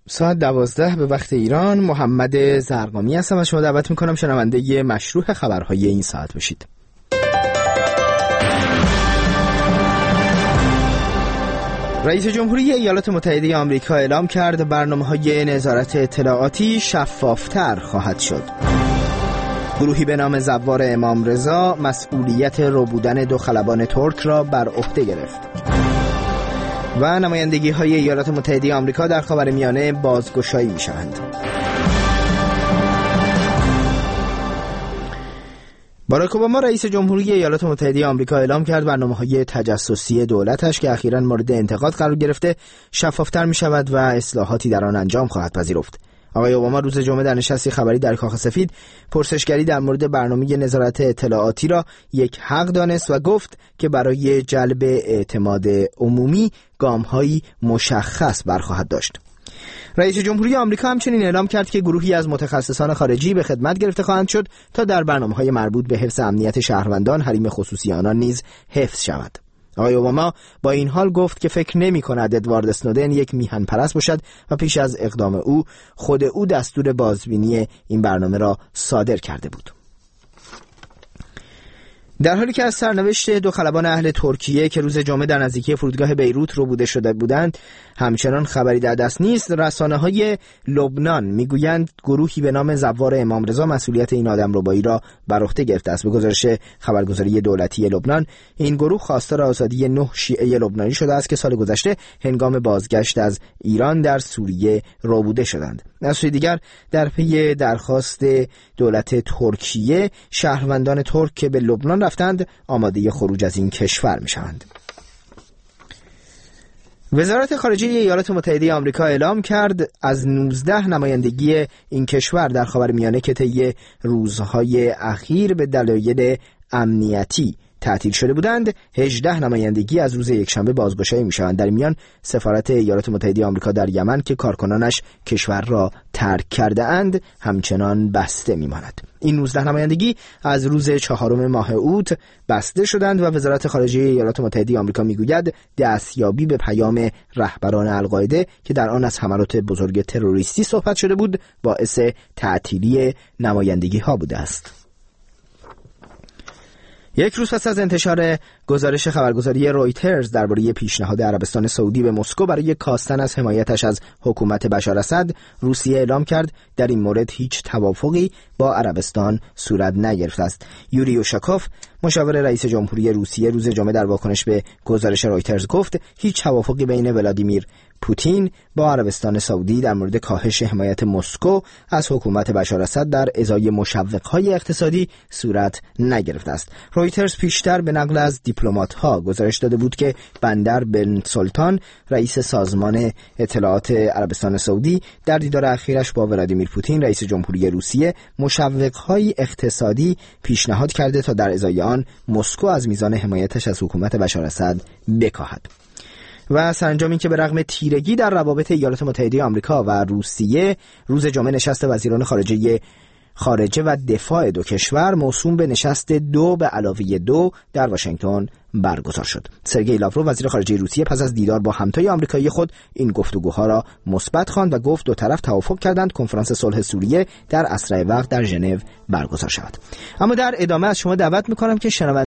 ساعت 12 به وقت ایران. محمد زرقامی هستم و شما دعوت میکنم شنونده مشروع خبرهای این ساعت باشید. رئیس جمهوری ایالات متحده آمریکا اعلام کرد برنامه‌های نظارت اطلاعاتی شفافتر خواهد شد. گروهی به نام زوار امام رضا مسئولیت ربودن 2 خلبان ترک را بر عهده گرفت. و نمایندگی‌های ایالات متحده آمریکا در خاورمیانه بازگشایی می‌شوند. باراک اوباما رئیس جمهوری ایالات متحده آمریکا اعلام کرد برنامه‌های تجسسی دولتش که اخیراً مورد انتقاد قرار گرفته شفافتر می‌شود و اصلاحاتی در آن انجام خواهد پذیرفت. آقای اوباما روز جمعه در نشستی خبری در کاخ سفید پرسشگری در مورد برنامه نظارت اطلاعاتی را یک حق دانست و گفت که برای جلب اعتماد عمومی گام‌هایی مشخص برخواهد داشت. رئیس جمهوری آمریکا همچنین اعلام کرد که گروهی از متخصصان خارجی به خدمت گرفته خواهند شد تا در برنامه‌های مربوط به حفظ امنیت شهروندان حریم خصوصی آنان نیز حفظ شود. آقای اوباما با این حال گفت که فکر نمی‌کند ادوارد اسنودن یک میهن پرست باشد و پیش از اقدام او خود او دستور بازبینی این برنامه را صادر کرده بود. در حالی که از سرنوشت 2 خلبان اهل ترکیه که روز جمعه در نزدیکی فرودگاه بیروت ربوده شده بودند همچنان خبری در دست نیست، رسانه‌های لبنان میگویند گروهی به نام زوار امام رضا مسئولیت این آدمربایی را بر عهده گرفته است. به گزارش خبرگزاری دولتی لبنان، این گروه خواستار آزادی 9 شیعه لبنانی شده است که سال گذشته هنگام بازگشت از ایران در سوریه ربوده شدند. از سوی دیگر در پی درخواست دولت ترکیه، شهروندان ترک که به لبنان رفتند آماده خروج از این کشور میشوند. وزارت خارجه ایالات متحده آمریکا اعلام کرد از 19 نمایندگی این کشور در خاورمیانه که طی روزهای اخیر به دلایل امنیتی تعطیل شده بودند، 18 نمایندگی از روز یکشنبه بازگشایی میشوند. در میان سفارت ایالات متحده آمریکا در یمن که کارکنانش کشور را ترک کرده اند همچنان بسته میماند. این 19 نمایندگی از روز 4 ماه اوت بسته شدند و وزارت خارجه ایالات متحده آمریکا میگوید دستیابی به پیام رهبران القاعده که در آن از حملات بزرگ تروریستی صحبت شده بود باعث تعطیلی نمایندگی ها بوده است. یک روز پس از انتشار گزارش خبرگزاری رویترز درباره پیشنهاد عربستان سعودی به مسکو برای کاستن از حمایتش از حکومت بشار اسد، روسیه اعلام کرد در این مورد هیچ توافقی با عربستان صورت نگرفته است. یوری اوشاکوف، مشاور رئیس جمهوری روسیه، روز جمعه در واکنش به گزارش رویترز گفت هیچ توافقی بین ولادیمیر پوتین با عربستان سعودی در مورد کاهش حمایت مسکو از حکومت بشار اسد در ازای مشوق‌های اقتصادی صورت نگرفته است. رویترز پیشتر به نقل از دیپلمات‌ها گزارش داده بود که بندر بن سلطان، رئیس سازمان اطلاعات عربستان سعودی، در دیدار اخیرش با ولادیمیر پوتین، رئیس جمهوری روسیه، مشوق‌های اقتصادی پیشنهاد کرده تا در ازای آن مسکو از میزان حمایتش از حکومت بشار اسد بکاهد. و سرانجام این که به رغم تیرگی در روابط ایالات متحده آمریکا و روسیه، روز جمعه نشست وزیران خارجه و دفاع 2 کشور موسوم به نشست 2+2 در واشنگتن برگزار شد. سرگئی لاوروف، وزیر خارجه روسیه، پس از دیدار با همتای آمریکایی خود این گفتگوها را مثبت خواند و گفت 2 طرف توافق کردند کنفرانس صلح سوریه در اسرع وقت در ژنو برگزار شود. اما در ادامه از شما دعوت می‌کنم که